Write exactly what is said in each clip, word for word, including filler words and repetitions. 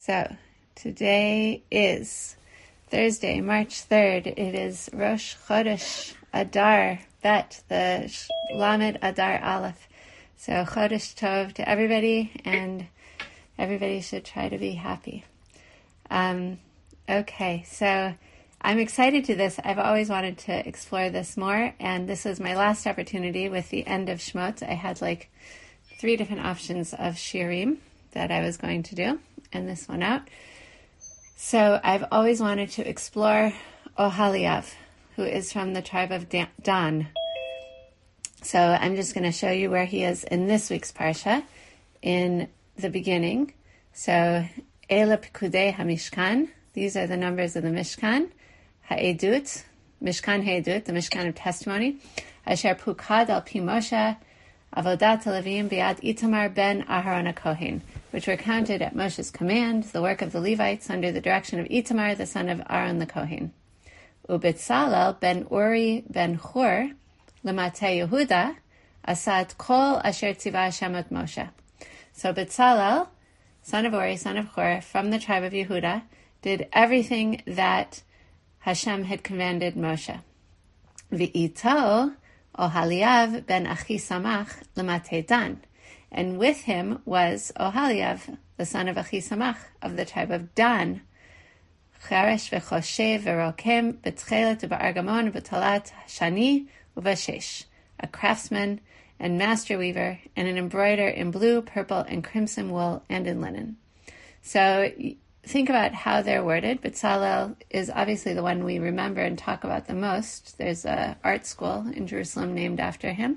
So, today is Thursday, March third. It is Rosh Chodesh Adar Bet, the Lamed Adar Aleph. So, Chodesh Tov to everybody, and everybody should try to be happy. Um, okay, so I'm excited to this. I've always wanted to explore this more, and this was my last opportunity with the end of Shmot. I had like three different options of shirim that I was going to do, and this one out. So I've always wanted to explore Oholiav, who is from the tribe of Dan. So I'm just going to show you where he is in this week's Parsha, in the beginning. So Ele Pikudei HaMishkan, these are the numbers of the Mishkan, Ha'edut, Mishkan Ha'edut, the Mishkan of Testimony, Asher Pukad al Pi Moshe, Avodat Levim Biad Itamar ben Aharon HaKohen, which were counted at Moshe's command, the work of the Levites under the direction of Itamar, the son of Aaron the Kohen. Ubetzalel ben Uri ben Hur, Lemate Yehuda, Asad Kol Asher Tziva Hashem et Moshe. So Betzalel, son of Uri, son of Hur, from the tribe of Yehuda, did everything that Hashem had commanded Moshe. V'ito Oholiav ben Achisamach Lemate Dan. And with him was Oholiav, the son of Achisamach, of the tribe of Dan. Cheresh v'choshev v'rokem b'tchelet v'argamon v'talat shani v'shesh, a craftsman and master weaver, and an embroider in blue, purple, and crimson wool, and in linen. So think about how they're worded. Betzalel is obviously the one we remember and talk about the most. There's an art school in Jerusalem named after him.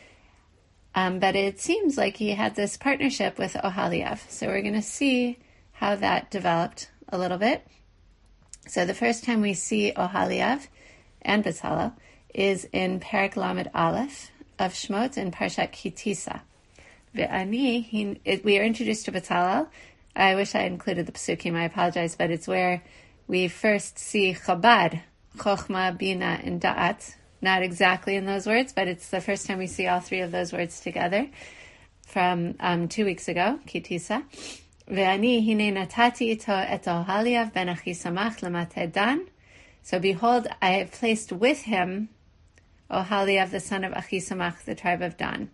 Um, but it seems like he had this partnership with Oholiav. So we're going to see how that developed a little bit. So the first time we see Oholiav and Betzalel is in Perek Lamed Aleph of Shmot in Parshat Kitisa. Ve'ani, we are introduced to Betzalel. I wish I included the Pesukim, I apologize, but it's where we first see Chabad, Chochma, Bina, and Da'at. Not exactly in those words, but it's the first time we see all three of those words together from um, two weeks ago, Kitisa. Ve'ani hine natati ito et Oholiav ben Achisamach lemate Dan. So behold, I have placed with him Oholiav, the son of Achisamach, the tribe of Dan.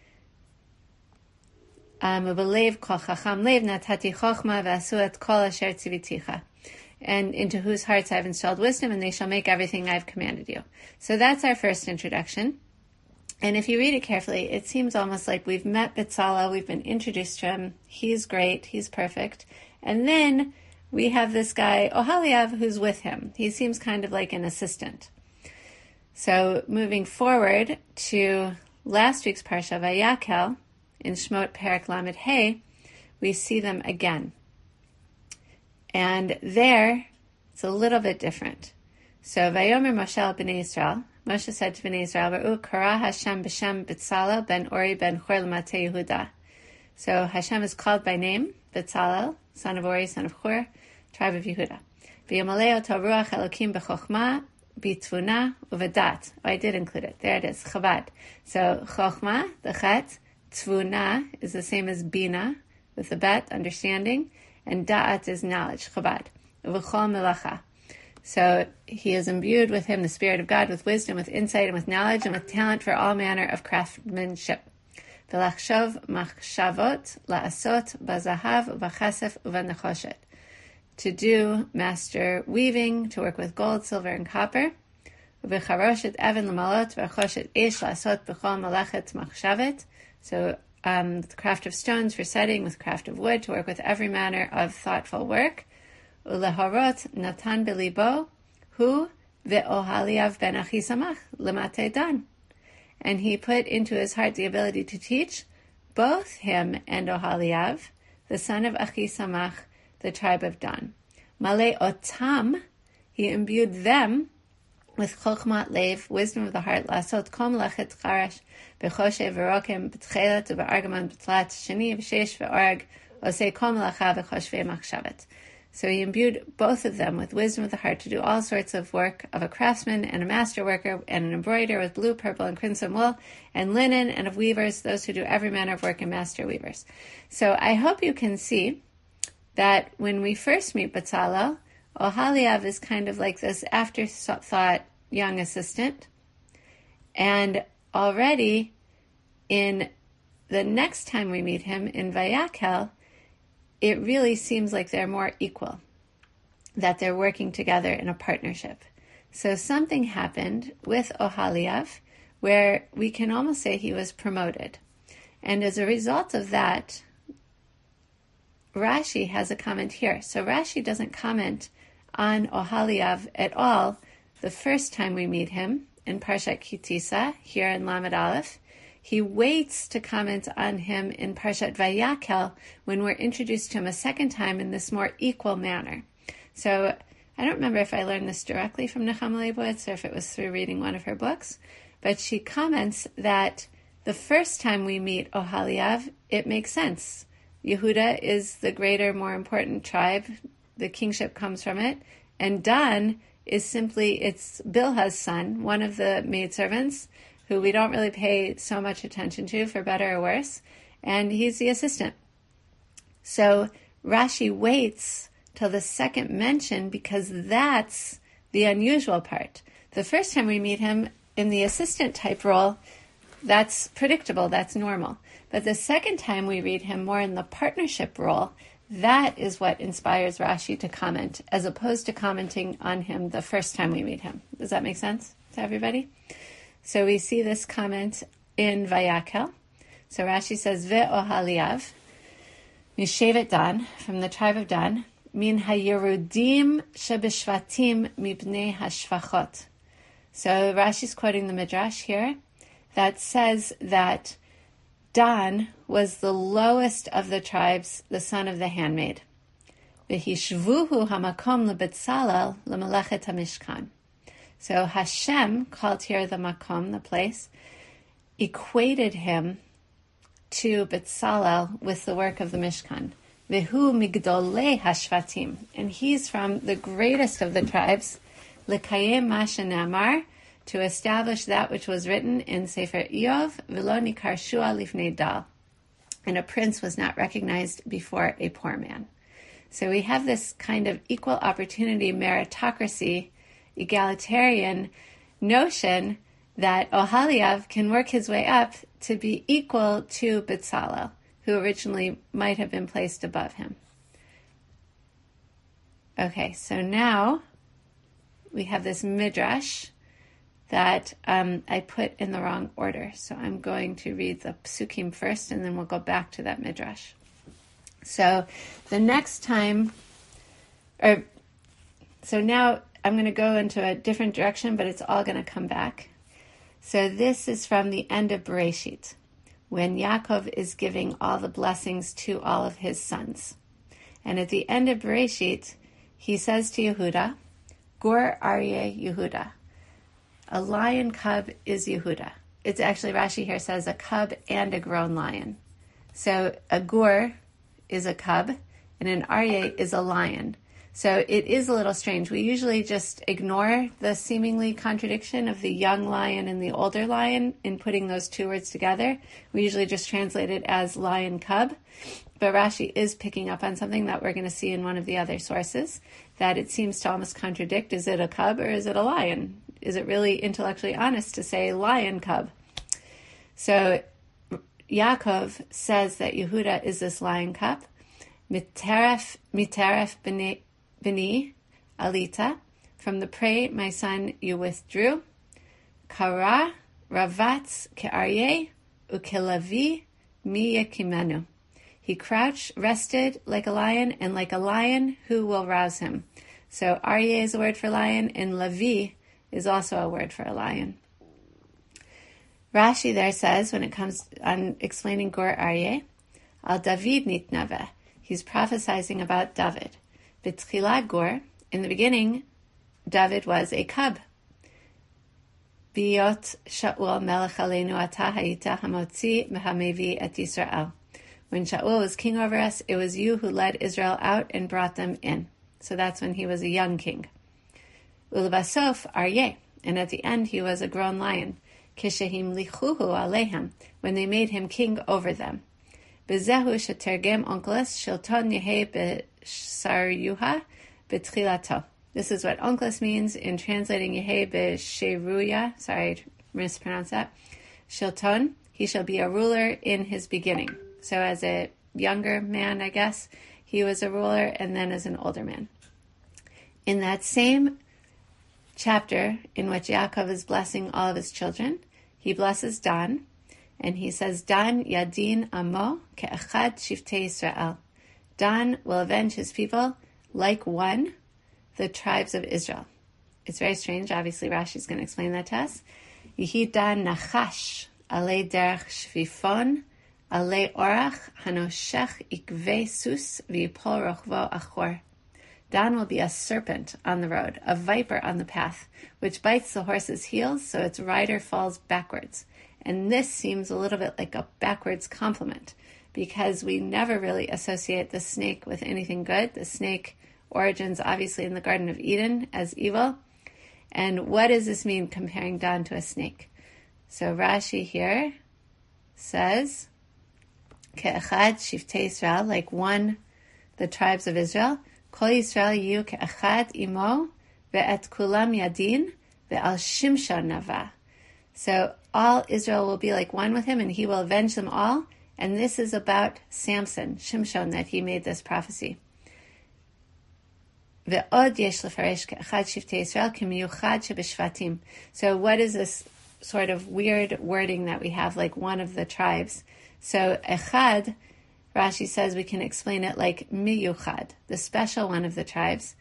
Ubelev kol chacham lev natati chochma v'asu et kol asher tziviticha. And into whose hearts I have installed wisdom, and they shall make everything I have commanded you. So that's our first introduction. And if you read it carefully, it seems almost like we've met Betzalel, we've been introduced to him, he's great, he's perfect. And then we have this guy, Oholiav, who's with him. He seems kind of like an assistant. So moving forward to last week's Parsha, Vayakel, in Shmot Perek Lamed Hey, we see them again. And there, it's a little bit different. So, Vayomer Moshe al Bnei Yisrael, Moshe said to Bnei Yisrael, Ve'u kara Hashem b'shem Betzalel ben Uri ben Hur lemate Yehuda. So Hashem is called by name, Betzalel, son of Uri, son of Hur, tribe of Yehuda. V'yomalei oto ruach Elokim b'chochma, b'tvuna, uvedat. Oh, I did include it. There it is, Chabad. So chochma, the chet, tvuna is the same as bina, with the bet, understanding, and da'at is knowledge, Chabad. V'chol melacha. So he is imbued with him, the Spirit of God, with wisdom, with insight, and with knowledge, and with talent for all manner of craftsmanship. V'lachshov machshavot la'asot b'zahav v'chasef u'v'nechoshet. To do master weaving, to work with gold, silver, and copper. V'charoshet even l'malot v'choshet ish la'asot b'chol malachet machshavet. So um, the craft of stones for setting, with craft of wood, to work with every manner of thoughtful work. Ulehorot natan belibo hu ve'Oholiav ben Achisamach lemate Dan. And he put into his heart the ability to teach both him and Oholiav, the son of Achisamach, the tribe of Dan. Malei otam, he imbued them with chokhmat lev, wisdom of the heart, lasot kol melachet charash, b'choshev v'rokem, b'tchelet, v'argamon, b'tlat, shani, v'shesh, v'org, osei kol melacha, v'choshvei machshavet. So he imbued both of them with wisdom of the heart to do all sorts of work of a craftsman and a master worker and an embroider with blue, purple, and crimson wool and linen, and of weavers, those who do every manner of work and master weavers. So I hope you can see that when we first meet Bezalel, Oholiav is kind of like this afterthought young assistant. And already in the next time we meet him in Vayakhel, it really seems like they're more equal, that they're working together in a partnership. So something happened with Oholiav where we can almost say he was promoted. And as a result of that, Rashi has a comment here. So Rashi doesn't comment on Oholiav at all the first time we meet him in Parshat Kitisa, here in Lamed Aleph. He waits to comment on him in Parshat Vayakhel when we're introduced to him a second time in this more equal manner. So I don't remember if I learned this directly from Nechama Leibowitz or if it was through reading one of her books, but she comments that the first time we meet Oholiav, it makes sense. Yehuda is the greater, more important tribe. The kingship comes from it. And Dan is simply, it's Bilhah's son, one of the maidservants, who we don't really pay so much attention to, for better or worse. And he's the assistant. So Rashi waits till the second mention because that's the unusual part. The first time we meet him in the assistant type role, that's predictable, that's normal. But the second time we read him more in the partnership role, that is what inspires Rashi to comment, as opposed to commenting on him the first time we meet him. Does that make sense to everybody? So we see this comment in Vayakhel. So Rashi says, Ve'ohaliav, Mishevet Dan, from the tribe of Dan, Min hayerudim shebeshvatim mibnei hashvachot. So Rashi's quoting the Midrash here that says that Dan was the lowest of the tribes, the son of the handmaid. V'hishvuhu hamakom leBetzalel lemelechet hamishkan. So Hashem, called here the makom, the place, equated him to Betzalel with the work of the Mishkan. V'hu migdolei hashvatim. And he's from the greatest of the tribes, lekayem ma shenamar, to establish that which was written in Sefer Iyov, v'lo nikar shua lifnei dal. And a prince was not recognized before a poor man. So we have this kind of equal opportunity, meritocracy, egalitarian notion that Oholiav can work his way up to be equal to Betzalel, who originally might have been placed above him. Okay, so now we have this midrash that um, I put in the wrong order. So I'm going to read the psukim first, and then we'll go back to that midrash. So the next time, or so now I'm going to go into a different direction, but it's all going to come back. So this is from the end of Bereshit, when Yaakov is giving all the blessings to all of his sons. And at the end of Bereshit, he says to Yehuda, Gur Aryeh Yehuda. A lion cub is Yehuda. It's actually, Rashi here says, a cub and a grown lion. So a gur is a cub, and an aryeh is a lion. So it is a little strange. We usually just ignore the seemingly contradiction of the young lion and the older lion in putting those two words together. We usually just translate it as lion cub. But Rashi is picking up on something that we're going to see in one of the other sources, that it seems to almost contradict. Is it a cub or is it a lion? Is it really intellectually honest to say lion cub? So Yaakov says that Yehuda is this lion cub. Miteref, miteref b'ni, b'ni alita. From the prey, my son, you withdrew. Kara ravatz ke'aryeh ukelavi mi yekimenu. He crouched, rested like a lion, and like a lion, who will rouse him? So aryeh is a word for lion, and lavi is also a word for a lion. Rashi there says, when it comes on explaining Gur Aryeh, Al David nitnaveh. He's prophesizing about David. B'tchila Gur, in the beginning, David was a cub. Biyot Shaul melech aleinu ata hayita hamotzi mehamevi et Yisrael. When Shaul was king over us, it was you who led Israel out and brought them in. So that's when he was a young king. Ulebasof Aryeh, and at the end he was a grown lion. Kishehim lichuhu alehem, when they made him king over them. Bezehu shetergem Onkelos shilton Yehe b'saryuha b'tchilato. This is what Onkelos means in translating Yehe b'sheruya. Sorry, I mispronounced that. Shilton, he shall be a ruler in his beginning. So as a younger man, I guess, he was a ruler, and then as an older man. In that same chapter in which Yaakov is blessing all of his children, he blesses Dan, and he says, Dan yadin amo ke'echad shiftei Yisrael. Dan will avenge his people like one, the tribes of Israel. It's very strange. Obviously, Rashi is going to explain that to us. Yehi Dan nachash alei derech shvifon alei orach hanoshech ikvei sus v'yipol rochvo achor. Dan will be a serpent on the road, a viper on the path, which bites the horse's heels so its rider falls backwards. And this seems a little bit like a backwards compliment, because we never really associate the snake with anything good. The snake origins obviously in the Garden of Eden as evil. And what does this mean, comparing Dan to a snake? So Rashi here says, Ke'echad shiftei Yisrael, like one, the tribes of Israel, Kol Yisrael yu ke'echad imo, ve'et kulam yadin, ve'al Shimshon nava. So all Israel will be like one with him, and he will avenge them all. And this is about Samson, Shimshon, that he made this prophecy. Ve'od yesh lefaresh ke'echad shiftei Yisrael k'miyuchad shebeshvatim. So what is this sort of weird wording that we have, like one of the tribes? So echad, Rashi says we can explain it like miyuchad, the special one of the tribes.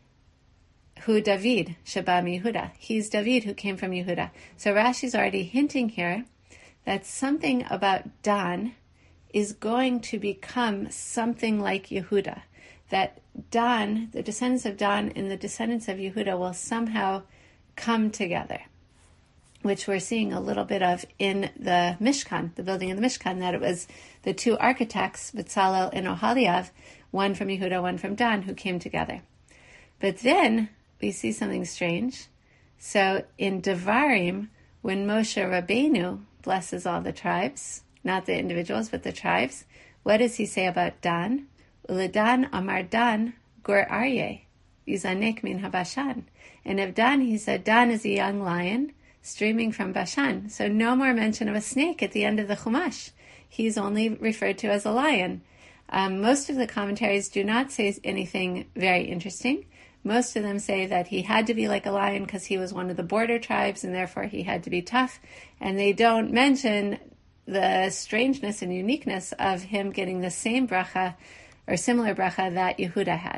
Hu David, Sheba Yehuda. He's David who came from Yehuda. So Rashi's already hinting here that something about Dan is going to become something like Yehuda. That Dan, the descendants of Dan and the descendants of Yehuda will somehow come together, which we're seeing a little bit of in the Mishkan, the building of the Mishkan, that it was the two architects, Bezalel and Oholiav, one from Yehuda, one from Dan, who came together. But then we see something strange. So in Devarim, when Moshe Rabbeinu blesses all the tribes, not the individuals, but the tribes, what does he say about Dan? Uledan amar Dan gur aryeh, yizanek min habashan. And of Dan, he said, Dan is a young lion streaming from Bashan. So no more mention of a snake at the end of the Chumash. He's only referred to as a lion. Um, most of the commentaries do not say anything very interesting. Most of them say that he had to be like a lion because he was one of the border tribes and therefore he had to be tough. And they don't mention the strangeness and uniqueness of him getting the same bracha or similar bracha that Yehuda had.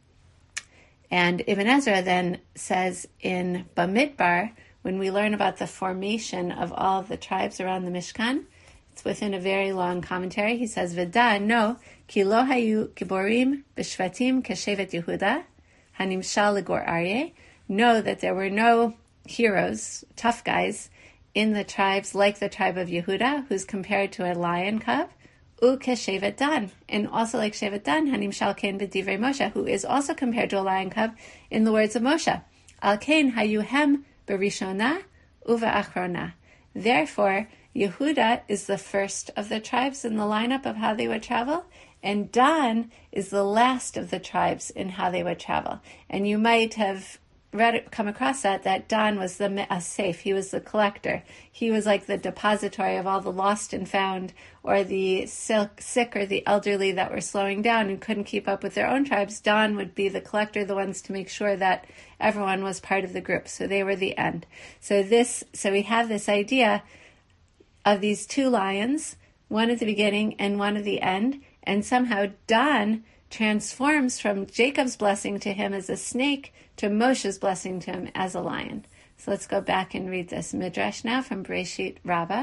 And Ibn Ezra then says in Bamidbar, when we learn about the formation of all of the tribes around the Mishkan, it's within a very long commentary. He says, V'da, no, ki lo hayu giborim b'shvatim keshevet Yehuda, hanimshal legor aryeh. Know that there were no heroes, tough guys, in the tribes like the tribe of Yehuda, who's compared to a lion cub, u keshevet Dan, and also like Shevet Dan, hanimshal ken b'divrei Moshe, who is also compared to a lion cub in the words of Moshe. Al ken hayu hem Berishona uva achrona. Therefore, Yehuda is the first of the tribes in the lineup of how they would travel, and Dan is the last of the tribes in how they would travel. And you might have read, come across that, that Dan was the me'asef, he was the collector. He was like the depository of all the lost and found, or the sick or the elderly that were slowing down and couldn't keep up with their own tribes. Dan would be the collector, the ones to make sure that everyone was part of the group. So they were the end. So this, so we have this idea of these two lions, one at the beginning and one at the end, and somehow Dan transforms from Jacob's blessing to him as a snake to Moshe's blessing to him as a lion. So let's go back and read this Midrash now from Bereshit Rabbah.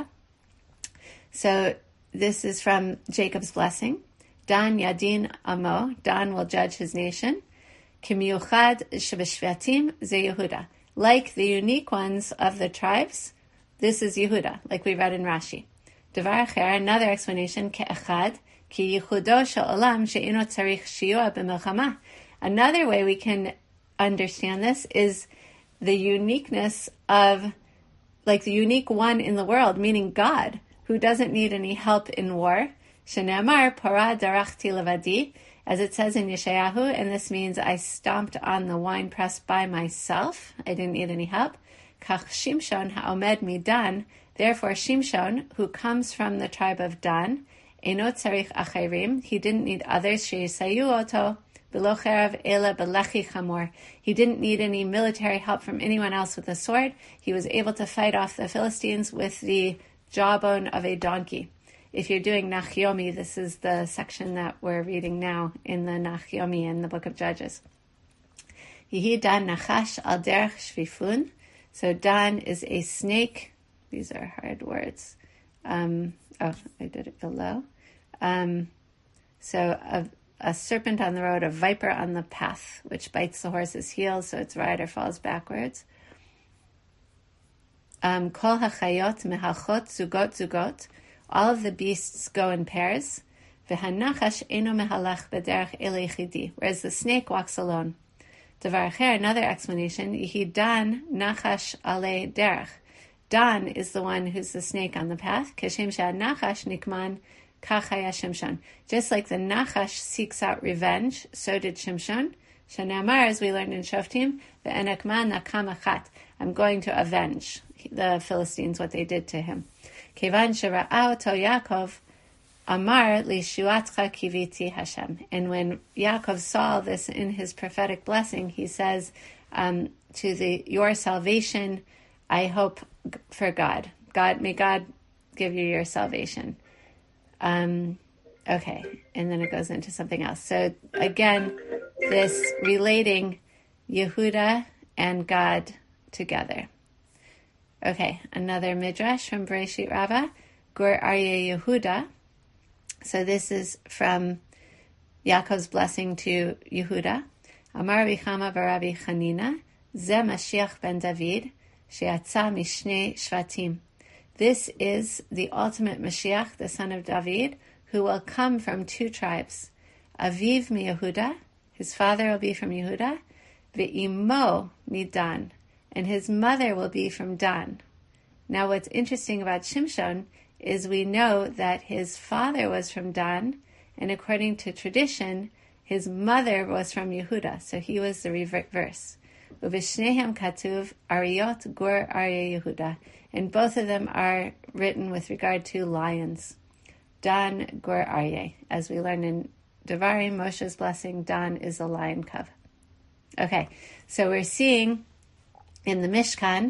So this is from Jacob's blessing. Dan yadin amo, Dan will judge his nation. Kimiyuchad shebeshvatim ze Yehuda. Like the unique ones of the tribes, this is Yehuda, like we read in Rashi. Devar acher, another explanation, ke'echad, ki yichudo she'olam she'ino tzarich shiyua b'milchama. Another way we can understand this is the uniqueness of, like the unique one in the world, meaning God, who doesn't need any help in war. Shene'amar Parah darachti levadi, as it says in Yeshayahu, and this means I stomped on the winepress by myself. I didn't need any help. Kach Shimshon ha'omed midan, therefore Shimshon, who comes from the tribe of Dan, eno tzarich acherim, he didn't need others, sheyisayu oto, b'lo cherav ela b'lechi chamor. He didn't need any military help from anyone else with a sword. He was able to fight off the Philistines with the jawbone of a donkey. If you're doing Nachyomi, this is the section that we're reading now in the Nachyomi in the book of Judges. Yehi Dan nachash al derech shvifun. So Dan is a snake. These are hard words. Um, oh, I did it below. Um, so a, a serpent on the road, a viper on the path, which bites the horse's heels, so its rider falls backwards. Um, Kol hachayot mehachot zugot zugot. All of the beasts go in pairs. V'hanachash eno mehalach b'derech elechidi, whereas the snake walks alone. Devar acher, another explanation, Yehi Dan nachash ale derech. Dan is the one who's the snake on the path. Keshem she'ad nachash nikman kach haya Shimshon. Just like the nachash seeks out revenge, so did Shimshon. Shene'amar, as we learned in Shoftim, ve'enekman nakam achat. I'm going to avenge the Philistines, what they did to him. Kevan shera'a oto Yaakov, Amar lishuatcha kiviti Hashem. And when Yaakov saw this in his prophetic blessing, he says, um, to the your salvation, I hope for God. God, may God give you your salvation. Um, okay, and then it goes into something else. So again, this relating Yehuda and God together. Okay, another midrash from Bereshit Rabbah, Gur Aryeh Yehuda. So this is from Yaakov's blessing to Yehuda. Amar Rabbi Chama b'Rabbi Chanina, Ze Mashiach ben David, she'atza mishnei shvatim. This is the ultimate Mashiach, the son of David, who will come from two tribes. Aviv mi Yehuda, his father will be from Yehuda, ve'imo mi Dan, and his mother will be from Dan. Now what's interesting about Shimshon is we know that his father was from Dan, and according to tradition, his mother was from Yehuda, so he was the reverse. Uvishnehem katuv Ariot Gur Aryeh Yehuda, and both of them are written with regard to lions. Dan Gur Aryeh, as we learned in Devarim, Moshe's blessing, Dan is a lion cub. Okay, so we're seeing in the Mishkan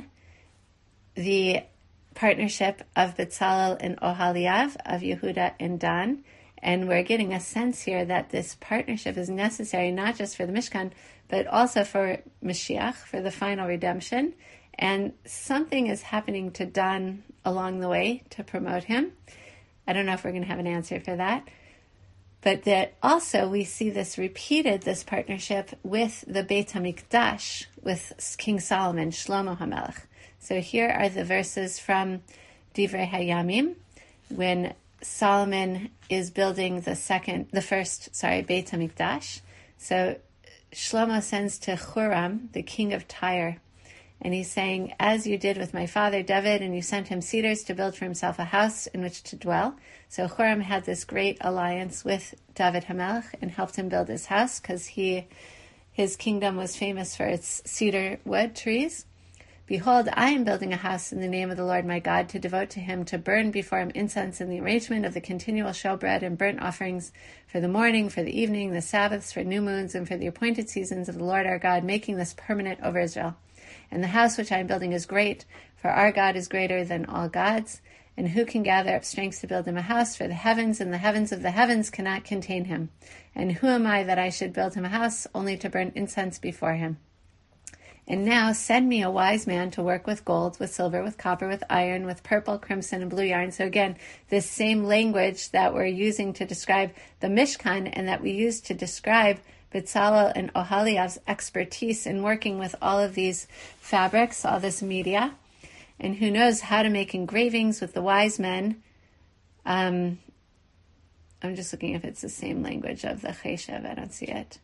the partnership of Bezalel and Oholiav, of Yehuda and Dan, and we're getting a sense here that this partnership is necessary not just for the Mishkan, but also for Mashiach, for the final redemption, and something is happening to Dan along the way to promote him. I don't know if we're going to have an answer for that, but that also we see this repeated, this partnership with the Beit HaMikdash, with King Solomon, Shlomo HaMelech. So here are the verses from Divrei Hayamim, when Solomon is building the second, the first, sorry, Beit HaMikdash. So Shlomo sends to Huram, the king of Tyre, and he's saying, as you did with my father David, and you sent him cedars to build for himself a house in which to dwell. So Huram had this great alliance with David HaMelech and helped him build his house, because he, his kingdom was famous for its cedar wood trees. Behold, I am building a house in the name of the Lord my God, to devote to him, to burn before him incense in the arrangement of the continual showbread and burnt offerings for the morning, for the evening, the Sabbaths, for new moons, and for the appointed seasons of the Lord our God, making this permanent over Israel. And the house which I am building is great, for our God is greater than all gods. And who can gather up strength to build him a house? For the heavens and the heavens of the heavens cannot contain him. And who am I that I should build him a house, only to burn incense before him? And now send me a wise man to work with gold, with silver, with copper, with iron, with purple, crimson, and blue yarn. So again, this same language that we're using to describe the Mishkan, and that we use to describe Bezalel and Oholiav's expertise in working with all of these fabrics, all this media, and who knows how to make engravings with the wise men. Um, I'm just looking if it's the same language of the Cheshev. I don't see it.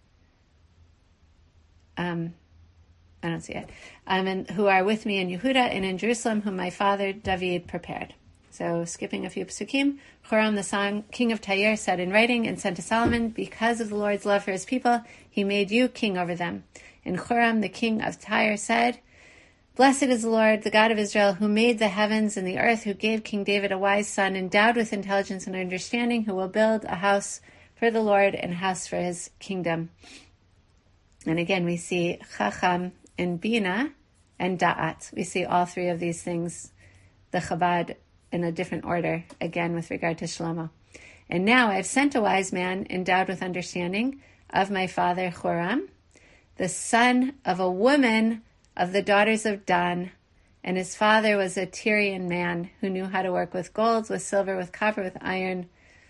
Um, I don't see it. Um, and who are with me in Yehuda and in Jerusalem, whom my father David prepared. So skipping a few psukim, Huram the son, king of Tyre, said in writing and sent to Solomon, because of the Lord's love for his people, he made you king over them. And Huram the king of Tyre said, blessed is the Lord, the God of Israel, who made the heavens and the earth, who gave King David a wise son, endowed with intelligence and understanding, who will build a house for the Lord and a house for his kingdom. And again, we see Chacham and Bina and Da'at. We see all three of these things, the Chabad, in a different order, again, with regard to Shlomo. And now I have sent a wise man endowed with understanding of my father Huram, the son of a woman of the daughters of Dan, and his father was a Tyrian man who knew how to work with gold, with silver, with copper, with iron,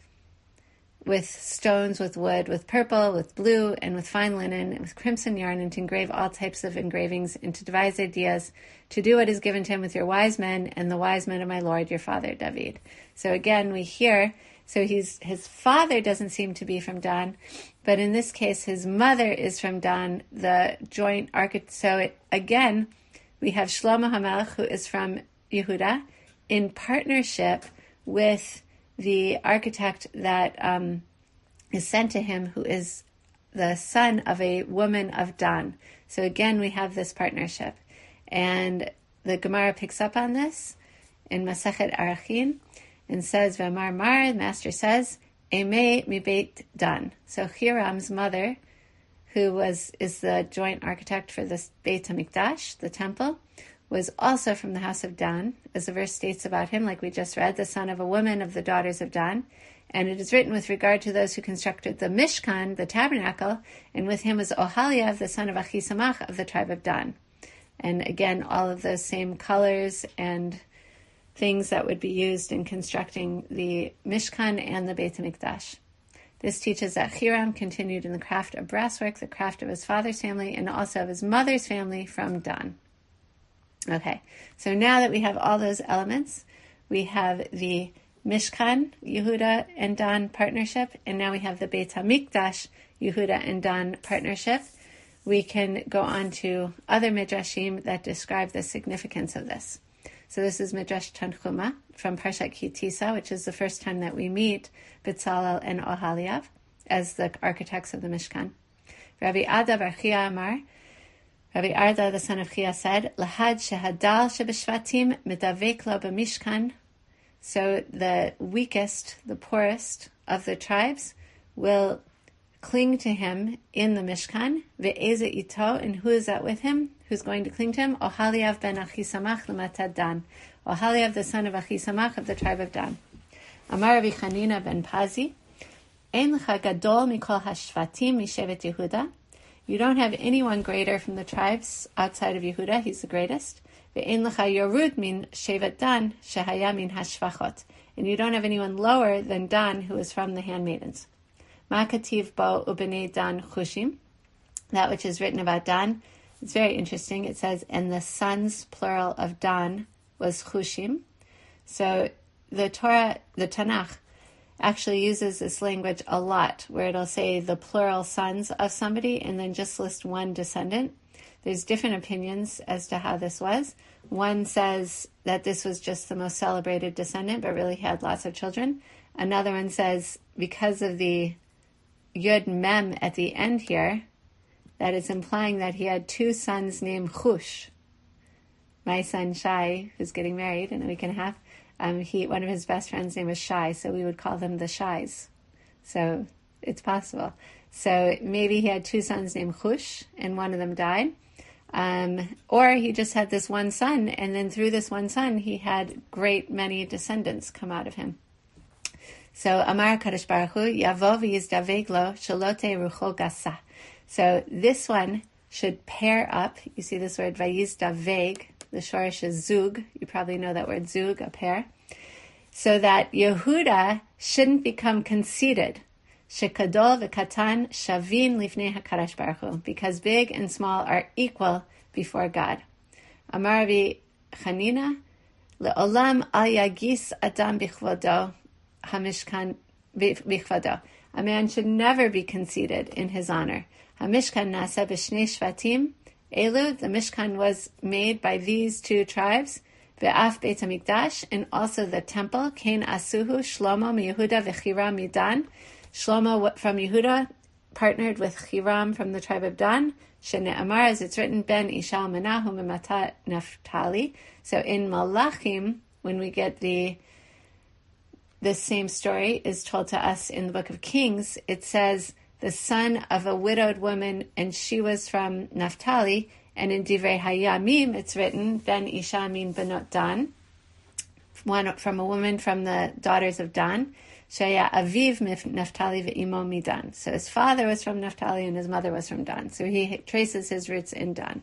with stones, with wood, with purple, with blue, and with fine linen, and with crimson yarn, and to engrave all types of engravings, and to devise ideas, to do what is given to him with your wise men, and the wise men of my lord, your father, David. So again, we hear, so he's his father doesn't seem to be from Dan, but in this case, his mother is from Dan, the joint architect. So it, again, we have Shlomo HaMelech, who is from Yehuda, in partnership with the architect that um, is sent to him, who is the son of a woman of Dan. So again, we have this partnership. And the Gemara picks up on this in Masechet Arachin and says, V'amar Mar, the master says, Emei mi Beit Dan. So Hiram's mother, who was is the joint architect for this Beit HaMikdash, the temple, was also from the house of Dan, as the verse states about him, like we just read, the son of a woman of the daughters of Dan. And it is written with regard to those who constructed the Mishkan, the tabernacle, and with him was Oholiav, the son of Achisamach of the tribe of Dan. And again, all of those same colors and things that would be used in constructing the Mishkan and the Beit HaMikdash. This teaches that Hiram continued in the craft of brasswork, the craft of his father's family, and also of his mother's family from Dan. Okay, so now that we have all those elements, we have the Mishkan, Yehuda and Dan partnership, and now we have the Beit HaMikdash, Yehuda and Dan partnership. We can go on to other midrashim that describe the significance of this. So this is Midrash Tanchuma from Parshat Ki Tisa, which is the first time that we meet Betzalel and Oholiav as the architects of the Mishkan. Rabbi Ada bar Chia Amar, Rabbi Arda, the son of Chia, said, Lahad shehadal shebeshvatim medavek lo b'mishkan. So the weakest, the poorest of the tribes will cling to him in the Mishkan. Ve'eze ito, and who is that with him? Who's going to cling to him? Oholiav ben Achisamach l'matad Dan. Oholiav, the son of Achisamach of the tribe of Dan. Amar Rabbi Chanina ben Pazi, Ein lecha gadol mikol hashvatim mishevet Yehuda. You don't have anyone greater from the tribes outside of Yehuda. He's the greatest. Ve'en lecha yorud min shevet Dan shehaya min hashvachot. And you don't have anyone lower than Dan, who is from the handmaidens. Ma kativ bo ubenei Dan chushim. That which is written about Dan. It's very interesting. It says, and the sons, plural, of Dan was chushim. So the Torah, the Tanakh, actually uses this language a lot, where it'll say the plural sons of somebody and then just list one descendant. There's different opinions as to how this was. One says that this was just the most celebrated descendant, but really had lots of children. Another one says because of the Yud Mem at the end here, that it's implying that he had two sons named Chush. My son Shai, who's getting married in a week and a half, Um, he one of his best friends' name was Shai, so we would call them the Shais. So it's possible. So maybe he had two sons named Chush, and one of them died. Um, or he just had this one son, and then through this one son, he had great many descendants come out of him. So Amar Kadosh Baruch Hu, Yavo v'yizdaveg lo shalote rucho gasa. So this one should pair up. You see this word vayizdaveg. The shorish is zug. You probably know that word zug, a pair. So that Yehuda shouldn't become conceited. Shekadol v'katan shavin lifnei HaKadosh Baruch Hu. Because big and small are equal before God. Amar Rabbi Chanina, le'olam al yagis adam bichvodo hamishkan bichvodo. A man should never be conceited in his honor. Hamishkan nasa b'shnei shvatim. Elu, the Mishkan was made by these two tribes. Ve'af Beit HaMikdash, and also the temple, Kain Asuhu, Shlomo miYehuda veChiram miDan. Shlomo from Yehuda partnered with Chiram from the tribe of Dan. Shene'amar, as it's written, Ben Ishal Menahu Mimata Naphtali. So in Malachim, when we get the this same story is told to us in the book of Kings, it says the son of a widowed woman, and she was from Naphtali. And in Divrei Hayamim, it's written, Ben Isha min benot Dan, one from a woman from the daughters of Dan. Shaya Aviv Naphtali ve'imo midan. So his father was from Naphtali and his mother was from Dan. So he traces his roots in Dan.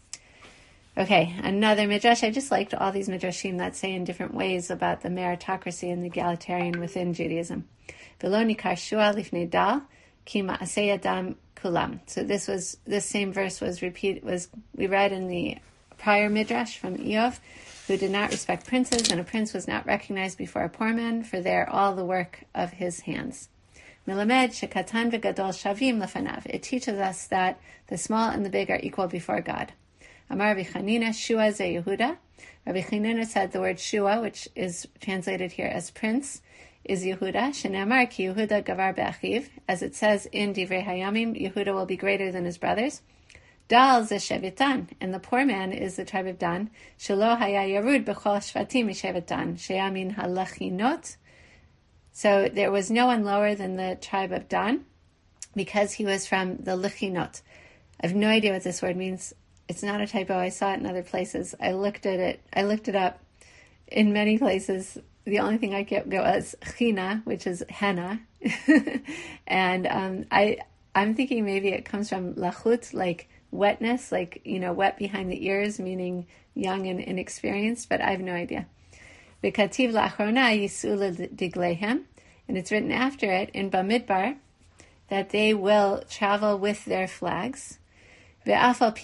Okay, another midrash. I just liked all these midrashim that say in different ways about the meritocracy and the egalitarian within Judaism. V'lo nikar shua lifnei dal, ki ma'asei adam kulam. So this was this same verse was repeat was we read in the prior midrash from Eov, who did not respect princes, and a prince was not recognized before a poor man, for they are all the work of his hands. Milamed shekatan v'gadol shavim lefanav. It teaches us that the small and the big are equal before God. Amar Rabbi Chanina, Shua ze Yehuda. Rabbi Chanina said the word Shua, which is translated here as prince, is Yehuda. Shene'amar ki Yehuda gavar be'achiv. As it says in Divrei Hayamim, Yehuda will be greater than his brothers. Dal ze Shevet Dan, and the poor man is the tribe of Dan. Shelo haya yarud b'chol shvatim mishevet Dan, sheyamin halachinot. So there was no one lower than the tribe of Dan, because he was from the lichinot. I have no idea what this word means. It's not a typo. I saw it in other places. I looked at it. I looked it up in many places. The only thing I get go is china, which is henna, and um, I I'm thinking maybe it comes from lachut, like wetness, like you know, wet behind the ears, meaning young and inexperienced. But I have no idea. V'kativ la'achrona yisul diglehem, and it's written after it in Bamidbar that they will travel with their flags. Despite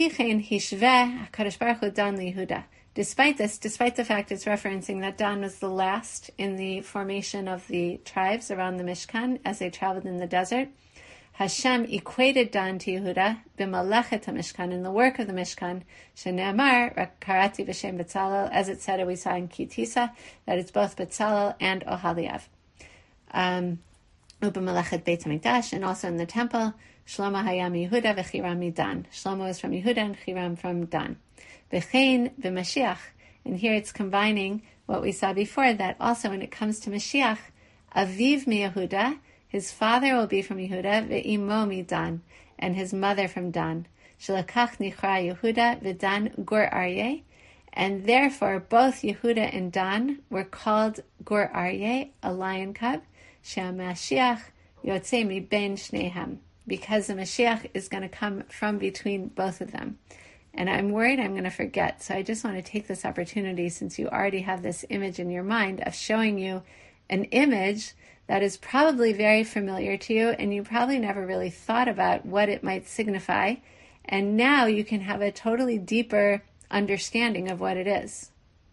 this, despite the fact it's referencing that Dan was the last in the formation of the tribes around the Mishkan as they traveled in the desert, Hashem equated Dan to Yehuda b'malachet HaMishkan, in the work of the Mishkan, shene'amar karati v'shem Betzalel, as it said, we saw in Kitisa, that it's both Betzalel and Oholiav. Um, u'b'malachet Beit HaMikdash, and also in the temple, Shlomo hayam Yehuda v'Chiram midan. Shlomo is from Yehuda and Chiram from Dan. V'chein v'Mashiach. And here it's combining what we saw before, that also when it comes to Mashiach, Aviv miYehuda, his father will be from Yehuda, ve'imo midan, and his mother from Dan. Shelakach nichra Yehuda v'Dan gur aryeh. And therefore both Yehuda and Dan were called gur aryeh, a lion cub, she'amashiach yotzei mi ben shnehem, because the Mashiach is going to come from between both of them. And I'm worried I'm going to forget. So I just want to take this opportunity, since you already have this image in your mind, of showing you an image that is probably very familiar to you, and you probably never really thought about what it might signify. And now you can have a totally deeper understanding of what it is.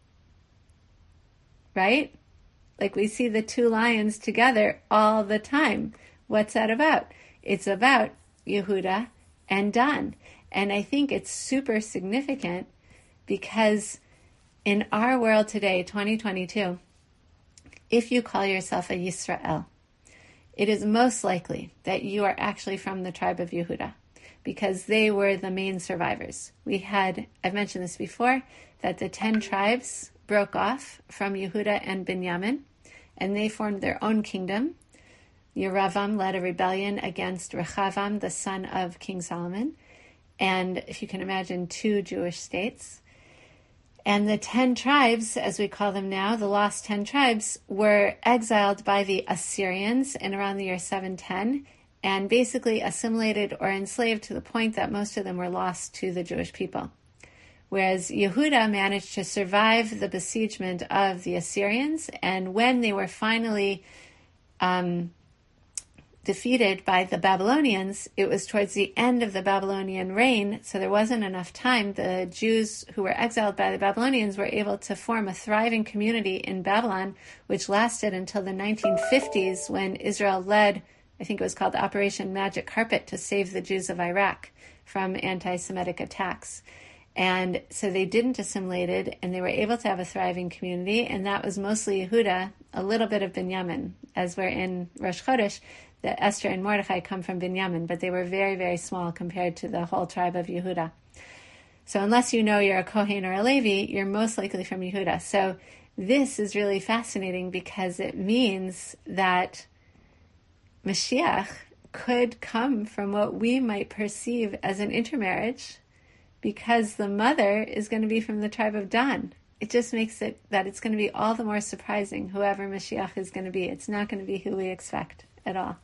Right? Like we see the two lions together all the time. What's that about? It's about Yehuda and Dan. And I think it's super significant because in our world today, twenty twenty-two, if you call yourself a Yisrael, it is most likely that you are actually from the tribe of Yehuda, because they were the main survivors. We had, I've mentioned this before, that the ten tribes broke off from Yehuda and Binyamin, and they formed their own kingdom. Yeravam led a rebellion against Rechavam, the son of King Solomon, and if you can imagine, two Jewish states. And the ten tribes, as we call them now, the lost ten tribes, were exiled by the Assyrians in around the year seven ten, and basically assimilated or enslaved to the point that most of them were lost to the Jewish people. Whereas Yehuda managed to survive the besiegement of the Assyrians, and when they were finally um, defeated by the Babylonians, it was towards the end of the Babylonian reign, so there wasn't enough time. The Jews who were exiled by the Babylonians were able to form a thriving community in Babylon, which lasted until the nineteen fifties, when Israel led, I think it was called Operation Magic Carpet, to save the Jews of Iraq from anti-Semitic attacks. And so they didn't assimilate it, and they were able to have a thriving community, and that was mostly Yehuda, a little bit of Binyamin. As we're in Rosh Chodesh, that Esther and Mordechai come from Binyamin, but they were very, very small compared to the whole tribe of Yehuda. So unless you know you're a Kohen or a Levi, you're most likely from Yehuda. So this is really fascinating because it means that Mashiach could come from what we might perceive as an intermarriage, because the mother is going to be from the tribe of Dan. It just makes it that it's going to be all the more surprising, whoever Mashiach is going to be. It's not going to be who we expect at all.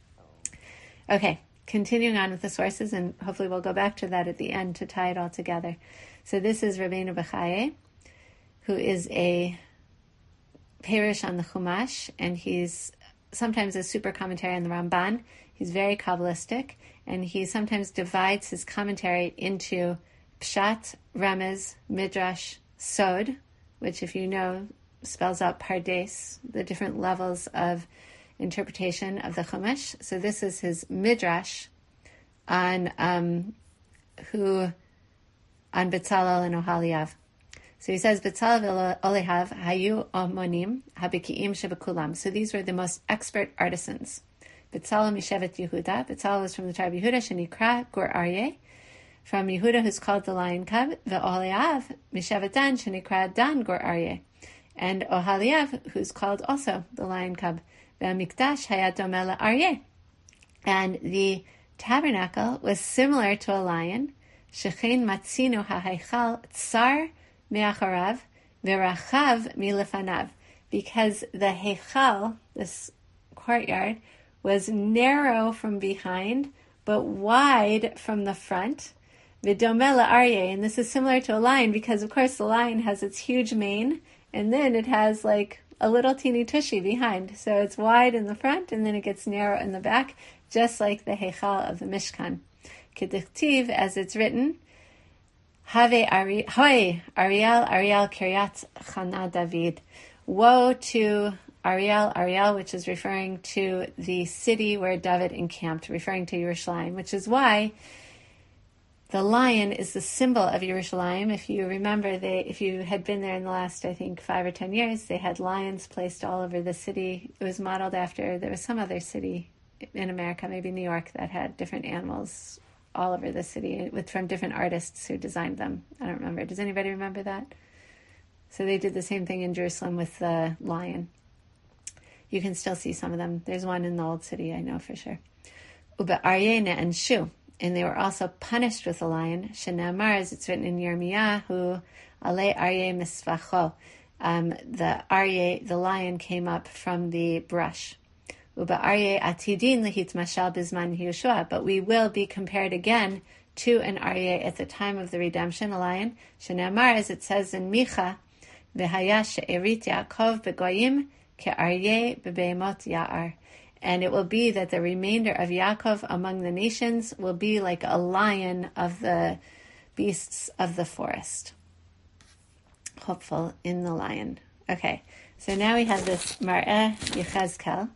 Okay, continuing on with the sources, and hopefully we'll go back to that at the end to tie it all together. So this is Rabbeinu Bechaye, who is a Perush on the Chumash, and he's sometimes a super commentary on the Ramban. He's very Kabbalistic, and he sometimes divides his commentary into Pshat, Remez, Midrash, Sod, which, if you know, spells out Pardes, the different levels of interpretation of the Chumash. So this is his Midrash on um, who on Betzalel and Oholiav. So he says, Betzalel Oholiav hayu omonim habikiim shebekulam. So these were the most expert artisans. Betzalel mishevet Yehuda. Betzalel was from the tribe of Yehuda, shenikra Gur Aryeh. From Yehuda, who's called the lion cub. Ve'Oholiav mishevet Dan, shenikra Dan Gur Aryeh. And Oholiav, who's called also the lion cub. Ve'Mikdash hayat domeh le'Aryeh. And the tabernacle was similar to a lion. Shechein matzinu ha'heichal tsar me'acharav ve'rachav milefanav. Because the heichal, this courtyard, was narrow from behind, but wide from the front. V'domeh le'Aryeh, and this is similar to a lion because, of course, the lion has its huge mane, and then it has like a little teeny tushy behind. So it's wide in the front, and then it gets narrow in the back, just like the Heichal of the Mishkan. Kedichtiv, as it's written, Have Ari, Hoi, Ariel, Ariel, Kiryat Chana David. Woe to Ariel, Ariel, which is referring to the city where David encamped, referring to Yerushalayim, which is why the lion is the symbol of Yerushalayim. If you remember, they, if you had been there in the last, I think, five or ten years, they had lions placed all over the city. It was modeled after, there was some other city in America, maybe New York, that had different animals all over the city with from different artists who designed them. I don't remember. Does anybody remember that? So they did the same thing in Jerusalem with the lion. You can still see some of them. There's one in the old city, I know for sure. Uba Aryeh and Shu. And they were also punished with a lion. Shenamar, as it's written in Yirmiyahu, Ale Aryeh Misvacho. Um, the Aryeh, the lion, came up from the brush. Uba Aryeh Atidin Lihit Mashal Bizman Yehoshua. But we will be compared again to an Aryeh at the time of the redemption, a lion. Shenamar, as it says in Micha, V'haya she'erit Yaakov begoyim ke'aryeh bebeimot ya'ar. And it will be that the remainder of Yaakov among the nations will be like a lion of the beasts of the forest. Hopeful in the lion. Okay, so now we have this Mar'eh Yechezkel.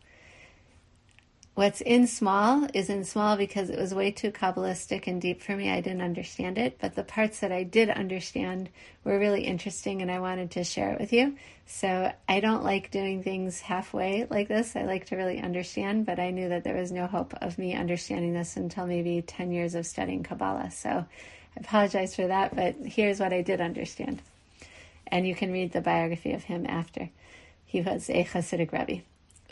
What's in small is in small because it was way too Kabbalistic and deep for me. I didn't understand it, but the parts that I did understand were really interesting and I wanted to share it with you. So I don't like doing things halfway like this. I like to really understand, but I knew that there was no hope of me understanding this until maybe ten years of studying Kabbalah. So I apologize for that, but here's what I did understand. And you can read the biography of him after. He was a Hasidic Rebbe.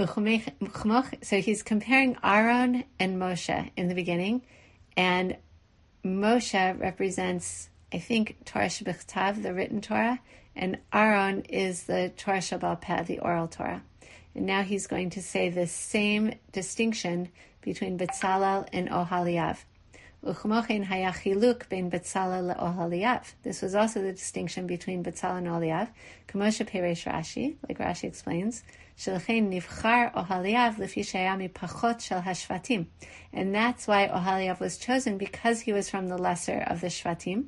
So he's comparing Aaron and Moshe in the beginning, and Moshe represents, I think, Torah Shebechtav, the written Torah, and Aaron is the Torah Sheba'al Peh, the oral Torah. And now he's going to say the same distinction between Betzalel and Oholiav. Uchmochen hayachiluk ben Betzalel leOholiav. This was also the distinction between Betzalel and Oholiav. Kamosha Peresh Rashi, like Rashi explains, Shelchein nivchar Oholiav lefi sheyami pachot shel hashvatim, and that's why Oholiav was chosen, because he was from the lesser of the shvatim.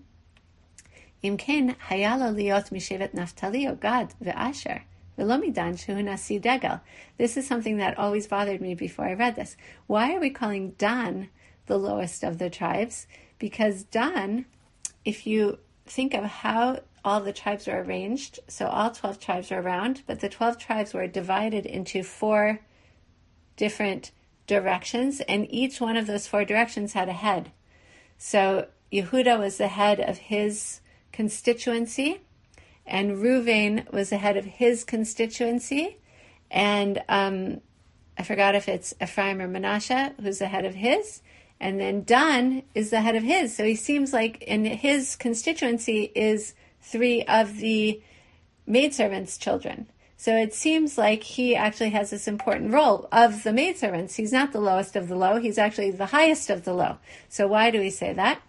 Imken hayalo liot mishevet Naftali o Gad ve'Asher ve'lo midan shehu nasi degel. This is something that always bothered me before I read this. Why are we calling Dan the lowest of the tribes? Because Dan, if you think of how all the tribes were arranged. So all twelve tribes were around, but the twelve tribes were divided into four different directions, and each one of those four directions had a head. So Yehuda was the head of his constituency, and Reuven was the head of his constituency, and um, I forgot if it's Ephraim or Manasseh who's the head of his, and then Dan is the head of his. So he seems like in his constituency is three of the maidservants' children. So it seems like he actually has this important role of the maidservants. He's not the lowest of the low. He's actually the highest of the low. So why do we say that?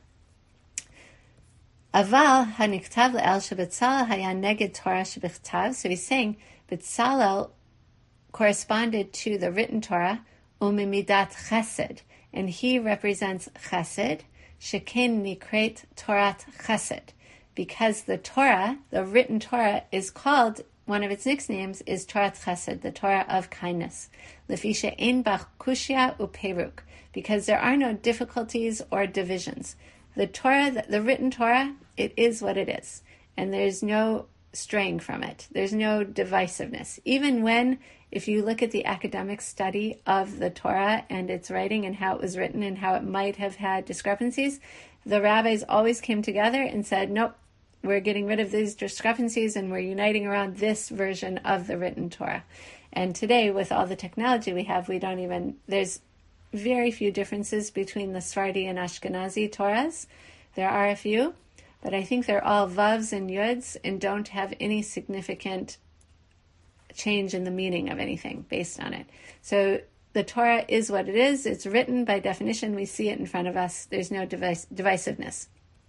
Aval haniktav le'el sheBetzalel haya neged Torah shebichtav. So he's saying Betzalel corresponded to the written Torah, umimidat chesed, and he represents chesed, shekin nikret Torat chesed, because the Torah, the written Torah, is called, one of its nicknames is Torat chesed, the Torah of kindness, lefisha ein bach kushya uperuk, because there are no difficulties or divisions. The Torah, the, the written Torah, it is what it is, and there's no straying from it. There's no divisiveness. Even when, if you look at the academic study of the Torah and its writing and how it was written and how it might have had discrepancies, the rabbis always came together and said, nope, we're getting rid of these discrepancies and we're uniting around this version of the written Torah. And today, with all the technology we have, we don't even, there's very few differences between the Sephardi and Ashkenazi Torahs. There are a few, but I think they're all Vavs and Yuds and don't have any significant change in the meaning of anything based on it. So the Torah is what it is. It's written by definition. We see it in front of us. There's no device, divisiveness.